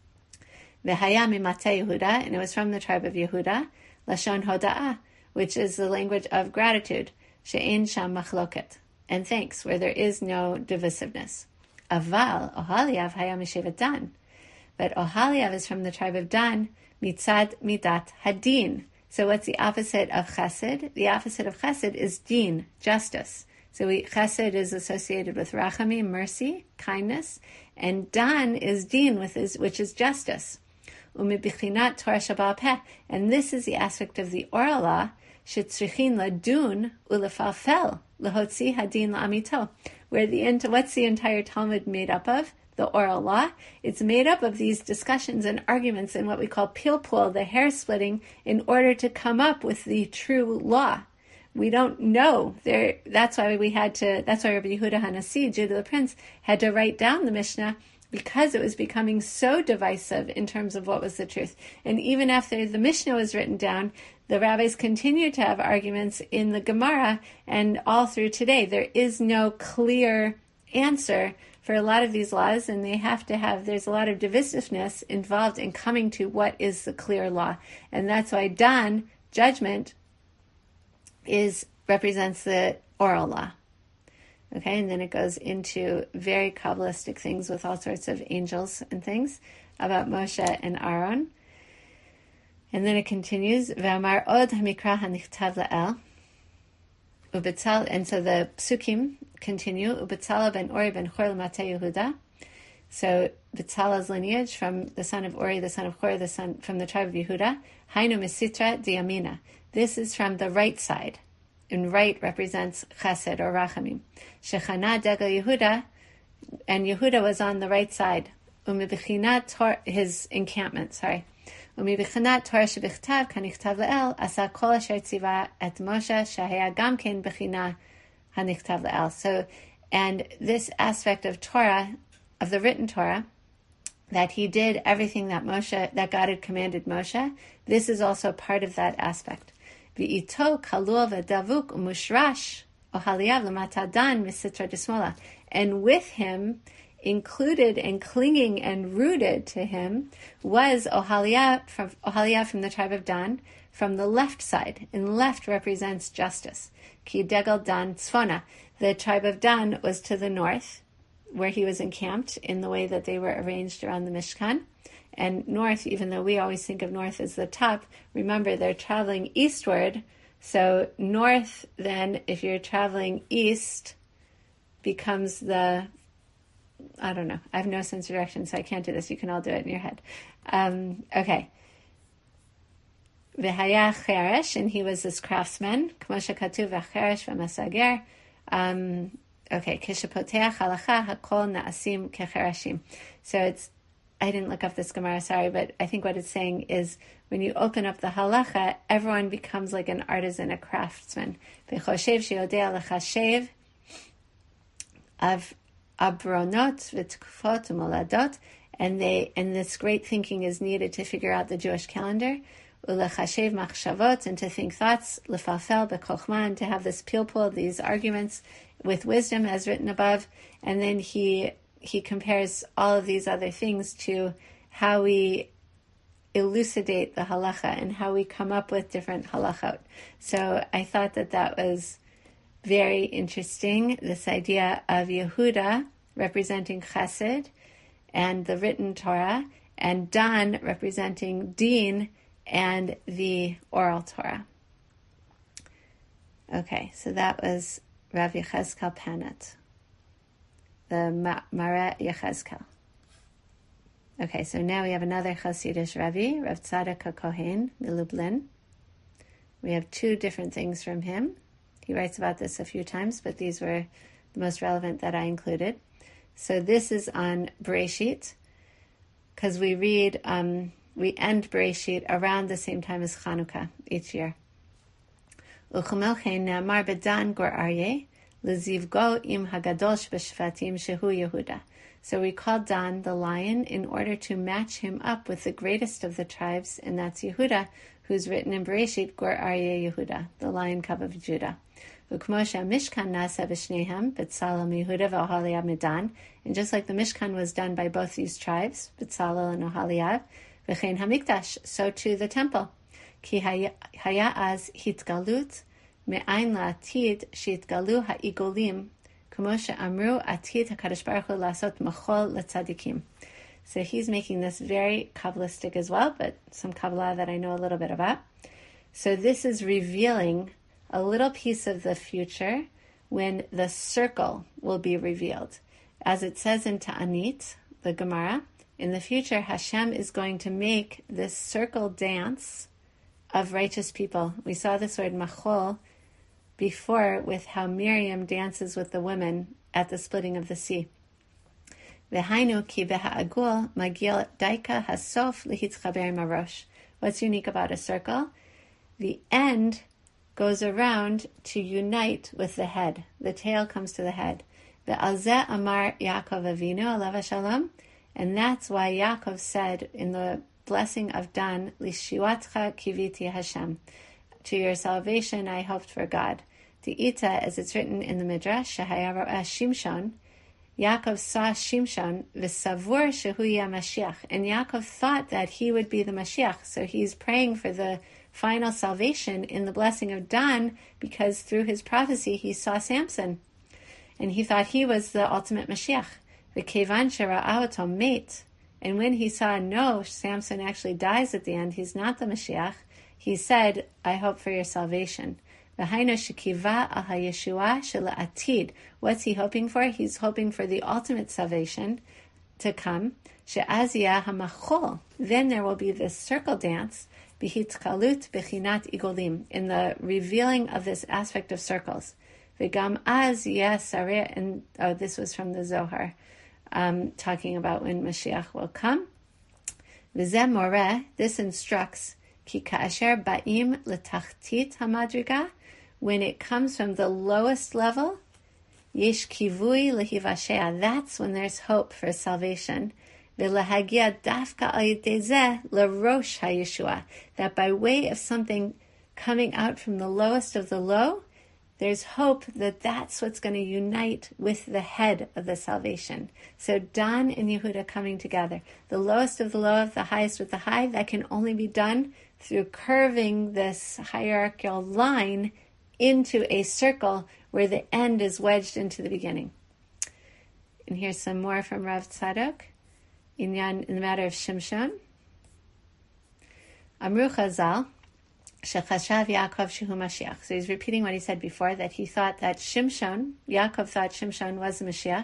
V'haya mimate Yehuda, and it was from the tribe of Yehuda, Lashon Hoda'ah, which is the language of gratitude, she'ein sham machloket, and thanks, where there is no divisiveness. Aval, Ohaliav haya mishevet Dan, but Ohaliav is from the tribe of Dan, mitzad midat hadin. So what's the opposite of chesed? The opposite of chesed is din, justice. So we, chesed is associated with rachamim, mercy, kindness, and dan is din, with his, which is justice. Umibichinat Torah shabal peh, and this is the aspect of the oral law, shetzrichin ladun ulefalfel lehotzi hadin la'amito, where the what's the entire Talmud made up of? The oral law. It's made up of these discussions and arguments and what we call pilpul, the hair splitting, in order to come up with the true law. We don't know. There. That's why we had to. That's why Rabbi Yehuda Hanassi, Judah the Prince, had to write down the Mishnah, because it was becoming so divisive in terms of what was the truth. And even after the Mishnah was written down, the rabbis continued to have arguments in the Gemara, and all through today, there is no clear answer for a lot of these laws, and they have to have, there's a lot of divisiveness involved in coming to what is the clear law. And that's why Dan, judgment, is represents the oral law. Okay, and then it goes into very Kabbalistic things with all sorts of angels and things about Moshe and Aaron. And then it continues, V'amar od hamikra hanichtav la'el, ubetzal, and so the psukim continue, ubetzala ben Ori ben Chor l'matei Yehuda. So Betzalel's lineage from the son of Ori, the son of Chor, the son from the tribe of Yehuda, hainu misitra diyamina. This is from the right side. And right represents chesed or rachamim. Shechana degel Yehuda, and Yehuda was on the right side. Umibichinat tor, his encampment, sorry. Umibichinat Torah shebichtav kanichtav le'el, asa kol asher tziva et Moshe shehaya gam ken bechina hanichtav le'el. So, and this aspect of Torah, of the written Torah, that he did everything that Moshe, that God had commanded Moshe, this is also part of that aspect. V'ito kalul v'davuk umushrash ohaliav l'matadan misitra dismola. And with him, included and clinging and rooted to him, was Ohaliav from, Ohaliav from the tribe of Dan, from the left side. And left represents justice. Ki degel Dan tzfona. The tribe of Dan was to the north, where he was encamped in the way that they were arranged around the Mishkan. And north, even though we always think of north as the top, remember they're traveling eastward. So north, then, if you're traveling east, becomes the I don't know. I have no sense of direction, so I can't do this. You can all do it in your head. Um, okay. V'haya cheresh, and he was this craftsman. K'mo shekatuv v'cheresh v'masager. Um, okay. Kishapoteach halacha hakol na'asim kechereshim. So it's, I didn't look up this Gemara, sorry, but I think what it's saying is when you open up the halacha, everyone becomes like an artisan, a craftsman. V'choshev she'odea l'chashev av abronot v'tkufot u'moladot, and they and this great thinking is needed to figure out the Jewish calendar. U'lechashev machshavot, and to think thoughts, l'falfel b'chochma, and to have this pilpul, these arguments with wisdom, as written above. And then he he compares all of these other things to how we elucidate the halacha and how we come up with different halachot. So I thought that that was very interesting, this idea of Yehuda representing Chesed and the written Torah, and Dan representing Din and the oral Torah. Okay, so that was Rav Yechezkel Panet, the Mara Yechezkel. Okay, so now we have another Hasidish Rabbi, Rav Tzadok HaKohen, Milublin. We have two different things from him. He writes about this a few times, but these were the most relevant that I included. So this is on Bereshit, because we read, um, we end Bereshit around the same time as Chanukah each year. U'chemelchein ne'amar bedan gor aryeh, lezivgo im hagadol shebeshvatim shehu Yehuda. So we called Dan the lion in order to match him up with the greatest of the tribes, and that's Yehuda, who's written in Bereshit, Gor Aryeh Yehuda, the lion cub of Judah. Ukmo she'hamishkan nasa b'shnehem, B'tzalel Yehuda v'Oholiab medan, and just like the Mishkan was done by both these tribes, B'tzalel and Oholiab, v'chein hamikdash, so too the temple. Ki haya az hitgalut, me'ain la'atid she'itgalu ha'igolim, Amru Atid HaKadosh Baruch Hu Lasot Machol Letzadikim. So he's making this very Kabbalistic as well, but some Kabbalah that I know a little bit about. So this is revealing a little piece of the future when the circle will be revealed. As it says in Ta'anit, the Gemara, in the future Hashem is going to make this circle dance of righteous people. We saw this word Machol before with how Miriam dances with the women at the splitting of the sea. V'hainu ki b'ha'agul magil daika hasof lehitchaber marosh. What's unique about a circle? The end goes around to unite with the head. The tail comes to the head. Ve'alzeh amar Yaakov Avinu alav shalom, and that's why Yaakov said in the blessing of Dan, lishiwatcha kiviti Hashem, to your salvation I hoped for God. Ita, as it's written in the Midrash, Shehaya ro'eh Shimshon, Yaakov saw Shimshon, v'savur shehu yeh Mashiach, and Yaakov thought that he would be the Mashiach, so he's praying for the final salvation in the blessing of Dan, because through his prophecy he saw Samson, and he thought he was the ultimate Mashiach. V'kevan shera'ah oto met, and when he saw, no, Samson actually dies at the end, he's not the Mashiach, he said, I hope for your salvation. What's he hoping for? He's hoping for the ultimate salvation to come. Then there will be this circle dance, in the revealing of this aspect of circles. And oh, this was from the Zohar, um, talking about when Mashiach will come. This instructs ki ka'asher ba'im letachtit hamadriga, when it comes from the lowest level, yesh kivui lehivashea, that's when there's hope for salvation. V'lehagia dafka al yedei zeh lerosh hayeshua, that by way of something coming out from the lowest of the low, there's hope that that's what's going to unite with the head of the salvation. So Dan and Yehuda coming together, the lowest of the low, the highest with the high, that can only be done through curving this hierarchical line into a circle where the end is wedged into the beginning. And here's some more from Rav Tzadok in, in the matter of Shimshon. Amru Chazal, Shechashav Yaakov Shehu Mashiach. So he's repeating what he said before, that he thought that Shimshon, Yaakov thought Shimshon was the Mashiach.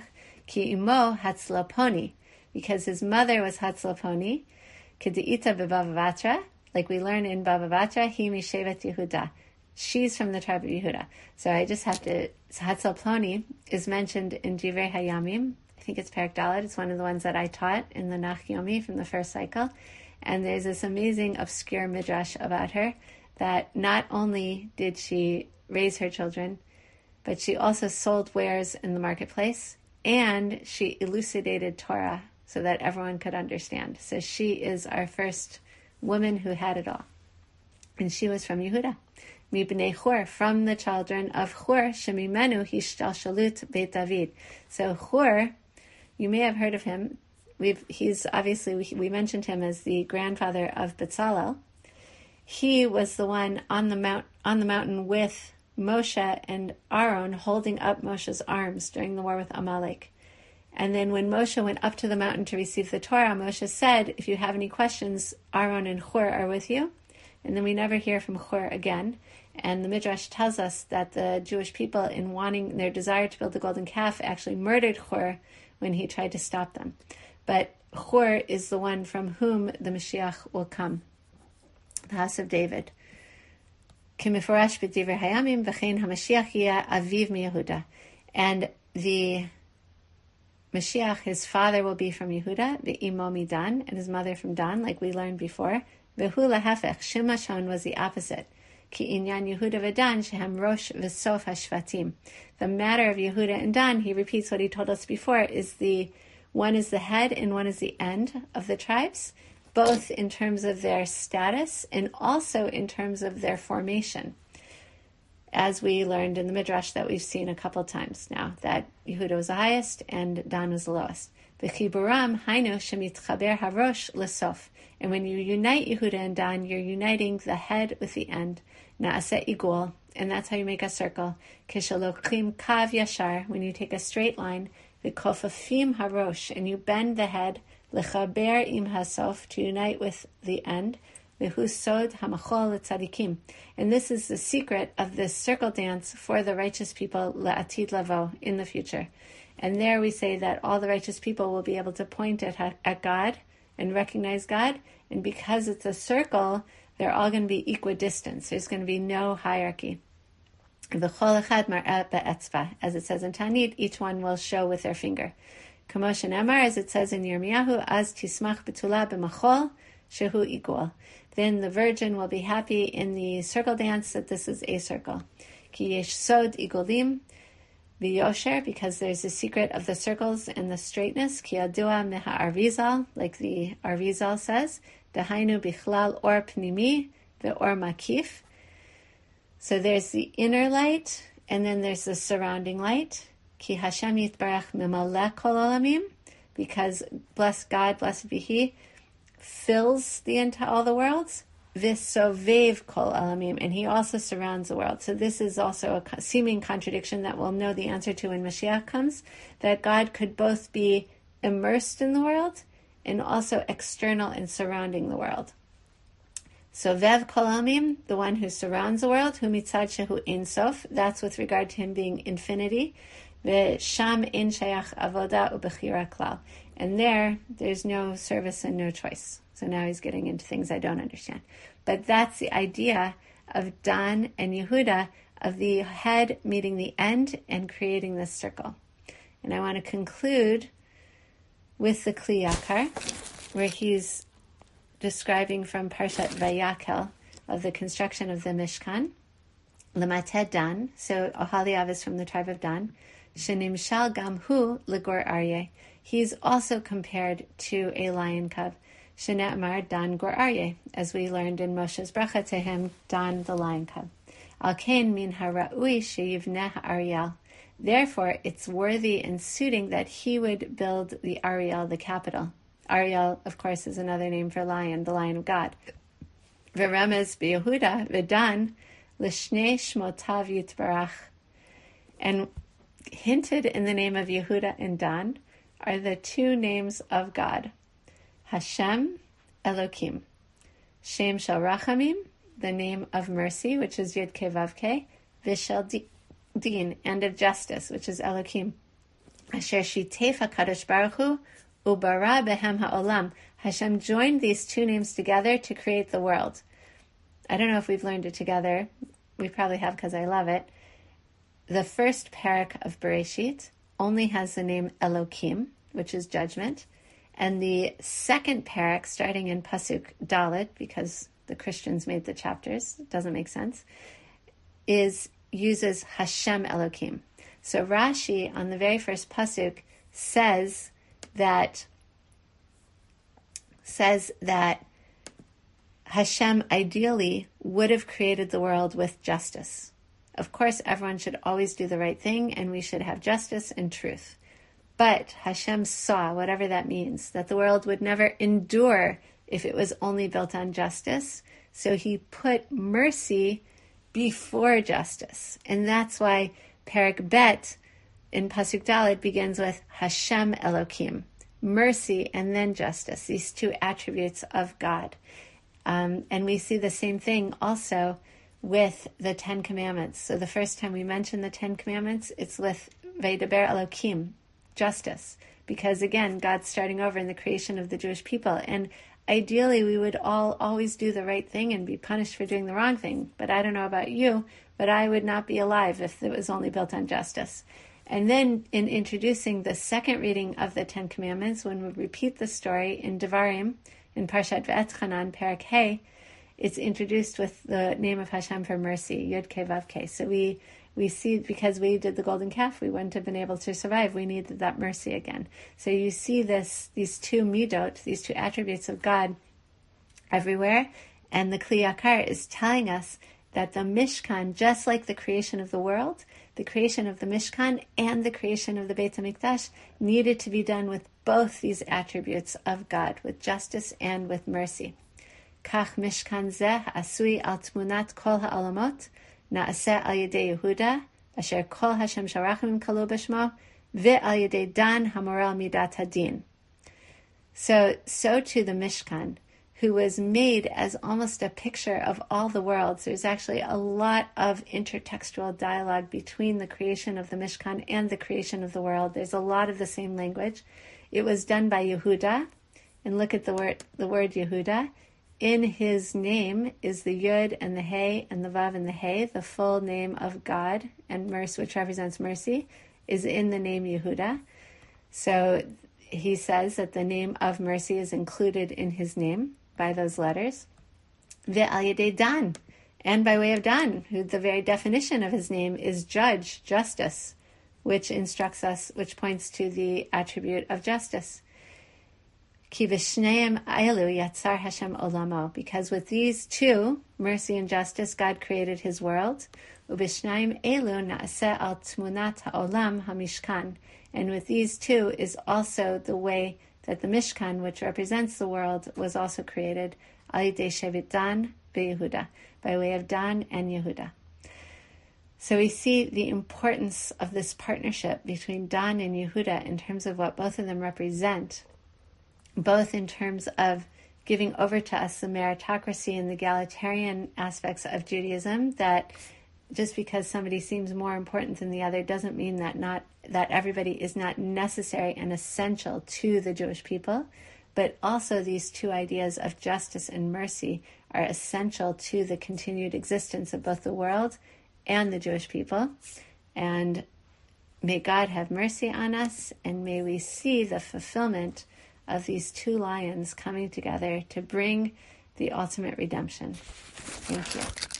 Ki imo Hatzlaponi, because his mother was Hatzlaponi. K'de'ita b'Bava Batra, like we learn in Bava Batra, hi mishevet Yehuda. She's from the tribe of Yehuda. So I just have to, Hatzlaponi is mentioned in Divrei Hayamim. I think it's Perek Dalet. It's one of the ones that I taught in the Nach Yomi from the first cycle. And there's this amazing obscure midrash about her, that not only did she raise her children, but she also sold wares in the marketplace, and she elucidated Torah so that everyone could understand. So she is our first woman who had it all. And she was from Yehuda. Mi b'nei Chur, from the children of Chur, shemimenu hishtalshalut Beit David. So Chur, you may have heard of him. We've, he's obviously, we, we mentioned him as the grandfather of Bezalel. He was the one on the mount on the mountain with Moshe and Aaron holding up Moshe's arms during the war with Amalek. And then when Moshe went up to the mountain to receive the Torah, Moshe said, if you have any questions, Aaron and Hur are with you. And then we never hear from Hur again. And the Midrash tells us that the Jewish people, in wanting their desire to build the golden calf, actually murdered Hur when he tried to stop them. But Hur is the one from whom the Mashiach will come, the house of David. K'mefurash b'divrei hayamim v'chein haMashiach yeh aviv miYehuda. And the Mashiach, his father, will be from Yehuda, v'imo miDan, and his mother from Dan, like we learned before. V'hu lahafech, Shimashon was the opposite. Ki inyan Yehuda v'Dan shehem rosh v'sof hashvatim. The matter of Yehuda and Dan, he repeats what he told us before, is the one is the head and one is the end of the tribes, both in terms of their status and also in terms of their formation. As we learned in the Midrash that we've seen a couple times now, that Yehuda was the highest and Dan was the lowest. V'chiburam hainu shemitchaber harosh l'sof. And when you unite Yehuda and Dan, you're uniting the head with the end. Na'aseh igul, and that's how you make a circle. Kishalokim kav yashar, when you take a straight line. V'kofafim harosh, and you bend the head. L'chaber im hasof, to unite with the end. V'hu sod hamachol l'tzadikim. And this is the secret of this circle dance for the righteous people, la'atid lavo, in the future. And there we say that all the righteous people will be able to point at, at God and recognize God. And because it's a circle, they're all going to be equidistant. There's going to be no hierarchy. V'chol echad mar'eh be'etzva. As it says in Tanit, each one will show with their finger. Kamoshen Emar, as it says in Yirmiyahu, Az tismach betula b'machol, shehu igul. Then the virgin will be happy in the circle dance that this is a circle. Ki yesh sod igulim v'yosher, because there's the secret of the circles and the straightness. Ki yadua meha Arizal, like the Arizal says, dahainu bichlal or pnimi ve'or makif. So there's the inner light, and then there's the surrounding light. Ki Hashem yitbarach mimaleh kol olamim, because bless God, blessed be He, fills the entire all the worlds. V'sovev kol olamim, and He also surrounds the world. So this is also a seeming contradiction that we'll know the answer to when Mashiach comes, that God could both be immersed in the world and also external and surrounding the world. So Vev Kol Olamim, the one who surrounds the world, Hu Mitzad Shehu Ein Sof, that's with regard to Him being infinity. Ve'sham Ein Shayach Avoda U'Bechira Klal. And there, there's no service and no choice. So now he's getting into things I don't understand. But that's the idea of Dan and Yehuda, of the head meeting the end and creating this circle. And I want to conclude with the Kli Yakar, where he's describing from Parshat Vayakel of the construction of the Mishkan. L'mateh Dan, so Oholiav is from the tribe of Dan. Shenimshal gam hu l'gor aryeh. He's also compared to a lion cub. Shenetmar Dan gor aryeh, as we learned in Moshe's bracha to him, Dan the lion cub. Al kain min hara'ui sheyivneh Ariel. Therefore, it's worthy and suiting that he would build the Ariel, the capital. Ariel, of course, is another name for lion, the lion of God. V'remez b'Yehuda v'Dan l'shnei shmotav yitbarach. And hinted in the name of Yehuda and Dan are the two names of God. Hashem, Elokim. Shem shel rachamim, the name of mercy, which is Yud Kei Vav Kei. V'shel din, and of justice, which is Elokim. Asher shitef HaKadosh Baruch Hu ubara behem ha'olam. Hashem joined these two names together to create the world. I don't know if we've learned it together. We probably have because I love it. The first parak of Bereshit only has the name Elokim, which is judgment. And the second parak, starting in Pasuk Dalet, because the Christians made the chapters, it doesn't make sense, is uses Hashem Elokim. So Rashi, on the very first Pasuk, says that says that Hashem ideally would have created the world with justice. Of course, everyone should always do the right thing, and we should have justice and truth. But Hashem saw, whatever that means, that the world would never endure if it was only built on justice. So he put mercy before justice. And that's why Perek Bet in Pasuk Dalet begins with Hashem Elokim, mercy and then justice, these two attributes of God. Um, and we see the same thing also with the Ten Commandments. So the first time we mention the Ten Commandments, it's with Veidaber Elokim, justice, because again, God's starting over in the creation of the Jewish people, and ideally we would all always do the right thing and be punished for doing the wrong thing. But I don't know about you, but I would not be alive if it was only built on justice. And then in introducing the second reading of the Ten Commandments, when we repeat the story in Devarim, in Parshat Ve'etchanan, Perek Hey, it's introduced with the name of Hashem for mercy, Yud Kei Vav Kei. So we We see, because we did the golden calf, we wouldn't have been able to survive. We needed that mercy again. So you see this, these two midot, these two attributes of God everywhere. And the Kli Yakar is telling us that the Mishkan, just like the creation of the world, the creation of the Mishkan and the creation of the Beit HaMikdash needed to be done with both these attributes of God, with justice and with mercy. Kach Mishkan zeh asui al tmunat kol ha'alamot, Na'aseh al yedei Yehuda, asher kol Hashem sharachim kalu b'shmo, ve'al yedei Dan hamoral midat hadin. So, so too the Mishkan, who was made as almost a picture of all the worlds. There's actually a lot of intertextual dialogue between the creation of the Mishkan and the creation of the world. There's a lot of the same language. It was done by Yehuda, and look at the word, the word Yehuda. In his name is the Yud and the Hey and the Vav and the Hey. The full name of God, and mercy, which represents mercy, is in the name Yehuda. So he says that the name of mercy is included in his name by those letters. Ve'al yedei Dan, and by way of Dan, who the very definition of his name is judge, justice, which instructs us, which points to the attribute of justice. Ki v'shneim elu yatzar Hashem olamo, because with these two, mercy and justice, God created his world. U'b'shneim elu na'aseh al tmunat ha'olam hamishkan, and with these two is also the way that the Mishkan, which represents the world, was also created, al yidei shevet Dan beYehuda, by way of Dan and Yehuda. So we see the importance of this partnership between Dan and Yehuda in terms of what both of them represent, both in terms of giving over to us the meritocracy and the egalitarian aspects of Judaism, that just because somebody seems more important than the other doesn't mean that not that everybody is not necessary and essential to the Jewish people, but also these two ideas of justice and mercy are essential to the continued existence of both the world and the Jewish people. And may God have mercy on us, and may we see the fulfillment of these two lions coming together to bring the ultimate redemption. Thank you.